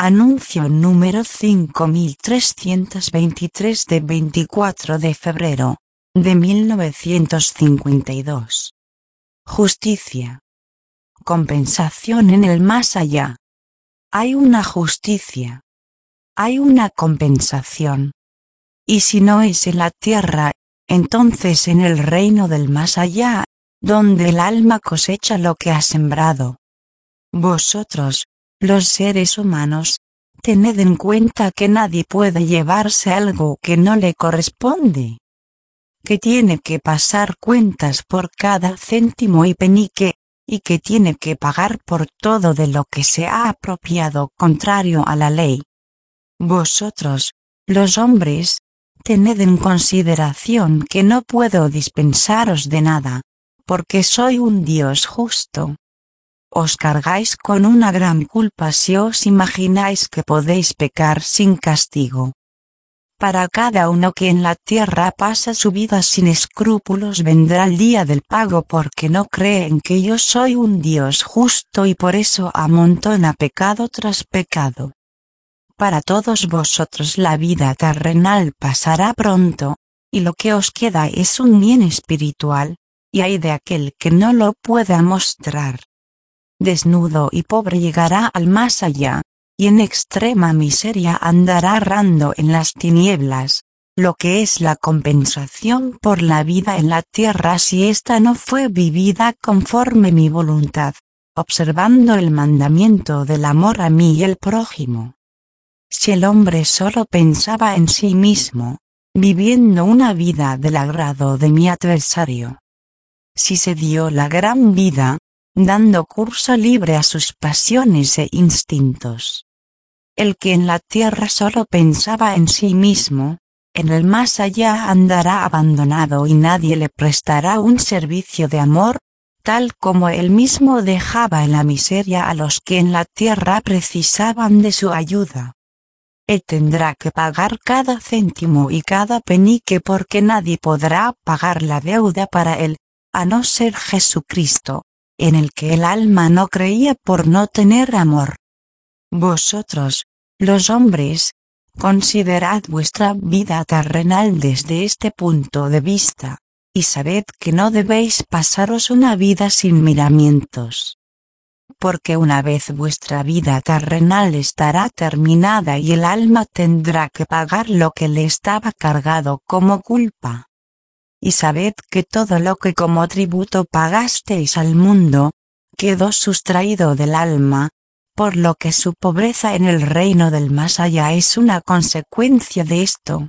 Anuncio número 5323 de 24 de febrero de 1952. Justicia. Compensación en el más allá. Hay una justicia. Hay una compensación. Y si no es en la tierra, entonces en el reino del más allá, donde el alma cosecha lo que ha sembrado. Vosotros, los seres humanos, tened en cuenta que nadie puede llevarse algo que no le corresponde. Que tiene que pasar cuentas por cada céntimo y penique, y que tiene que pagar por todo de lo que se ha apropiado contrario a la ley. Vosotros, los hombres, tened en consideración que no puedo dispensaros de nada, porque soy un Dios justo. Os cargáis con una gran culpa si os imagináis que podéis pecar sin castigo. Para cada uno que en la tierra pasa su vida sin escrúpulos vendrá el día del pago porque no creen que yo soy un Dios justo y por eso amontona pecado tras pecado. Para todos vosotros la vida terrenal pasará pronto, y lo que os queda es un bien espiritual, y hay de aquel que no lo pueda mostrar. Desnudo y pobre llegará al más allá, y en extrema miseria andará errando en las tinieblas, lo que es la compensación por la vida en la tierra si ésta no fue vivida conforme mi voluntad, observando el mandamiento del amor a mí y el prójimo. Si el hombre solo pensaba en sí mismo, viviendo una vida del agrado de mi adversario. Si se dio la gran vida, dando curso libre a sus pasiones e instintos. El que en la tierra solo pensaba en sí mismo, en el más allá andará abandonado y nadie le prestará un servicio de amor, tal como él mismo dejaba en la miseria a los que en la tierra precisaban de su ayuda. Él tendrá que pagar cada céntimo y cada penique porque nadie podrá pagar la deuda para él, a no ser Jesucristo, en el que el alma no creía por no tener amor. Vosotros, los hombres, considerad vuestra vida terrenal desde este punto de vista, y sabed que no debéis pasaros una vida sin miramientos. Porque una vez vuestra vida terrenal estará terminada y el alma tendrá que pagar lo que le estaba cargado como culpa. Y sabed que todo lo que como tributo pagasteis al mundo, quedó sustraído del alma, por lo que su pobreza en el reino del más allá es una consecuencia de esto.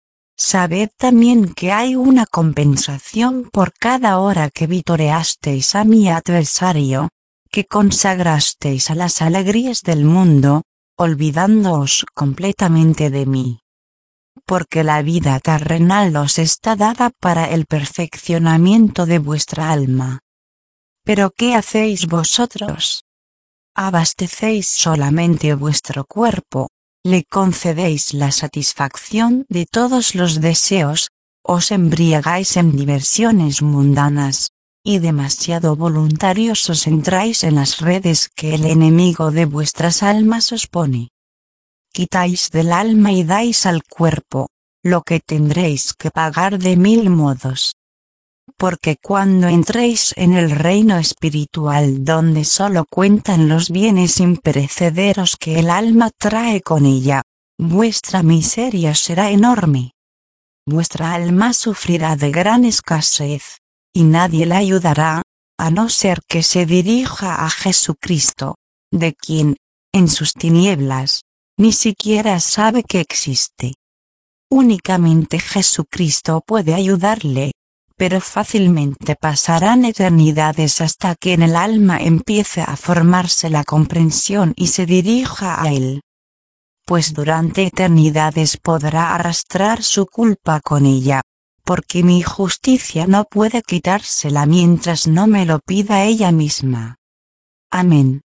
Sabed también que hay una compensación por cada hora que vitoreasteis a mi adversario, que consagrasteis a las alegrías del mundo, olvidándoos completamente de mí. Porque la vida terrenal os está dada para el perfeccionamiento de vuestra alma. ¿Pero qué hacéis vosotros? Abastecéis solamente vuestro cuerpo, le concedéis la satisfacción de todos los deseos, os embriagáis en diversiones mundanas, y demasiado voluntarios os entráis en las redes que el enemigo de vuestras almas os pone. Quitáis del alma y dais al cuerpo, lo que tendréis que pagar de 1000 modos. Porque cuando entréis en el reino espiritual donde solo cuentan los bienes imperecederos que el alma trae con ella, vuestra miseria será enorme. Vuestra alma sufrirá de gran escasez, y nadie la ayudará, a no ser que se dirija a Jesucristo, de quien, en sus tinieblas, ni siquiera sabe que existe. Únicamente Jesucristo puede ayudarle, pero fácilmente pasarán eternidades hasta que en el alma empiece a formarse la comprensión y se dirija a él. Pues durante eternidades podrá arrastrar su culpa con ella, porque mi justicia no puede quitársela mientras no me lo pida ella misma. Amén.